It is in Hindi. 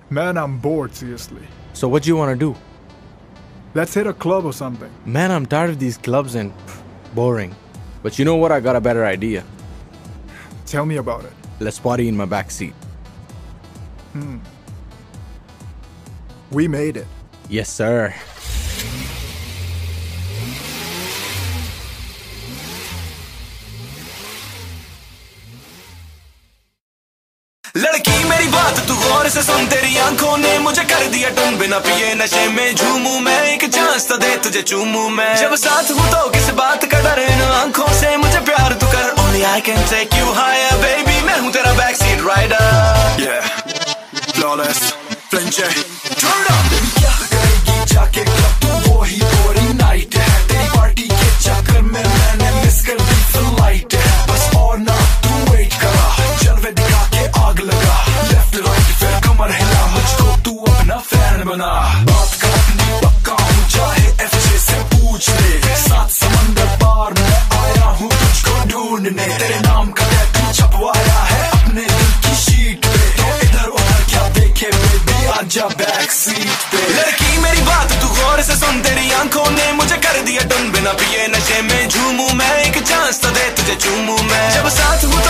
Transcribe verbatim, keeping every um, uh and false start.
Man, I'm bored, seriously. So what do you want to do? Let's hit a club or something. Man, I'm tired of these clubs and pff, boring. But you know what? I got a better idea. Tell me about it. Let's party in my back seat. Hmm. We made it. Yes, sir. लड़की मेरी बात तू गौर से सुन, तेरी आंखों ने मुझे कर दिया टुन, बिना पिए नशे में झूमूं मैं, एक चांस तो दे तुझे चूमूं मैं, जब साथ हूँ तो किस बात का डर है, ना आंखों से मुझे प्यार तू कर, only I can take you higher baby, मैं हूँ तेरा back seat rider, yeah, flawless, flinche, turn it up, baby क्या करेगी जाके क्लब तू, वो ही बोरिंग नाइट है, तेरी पार्टी के चक्कर में मैंने मिस कर दी फ्लाइट है, बस और ना तू वेट करा, जलवे दिखा के आग लगा, लेफ्ट राइट फिर कमर हिला, मुझको तू अपना फैन बना, बात का अपनी पक्का हूँ, चाहे एफजे से पूछ ले, सात समंदर पार मैं आया हूँ तुझको ढूंढने, तेरे नाम का टैटू छपवाया है अपने दिल की शीट पे, तो इधर उधर क्या देखे बेबी, आजा बैक सीट पे, लड़की मेरी बात तू गौर से सुन, तेरी आंखों ने मुझे कर दिया टुन, बिना पिए नशे में झूमूं मैं, एक चांस तो दे तुझे चूमूं मैं, जब साथ हूँ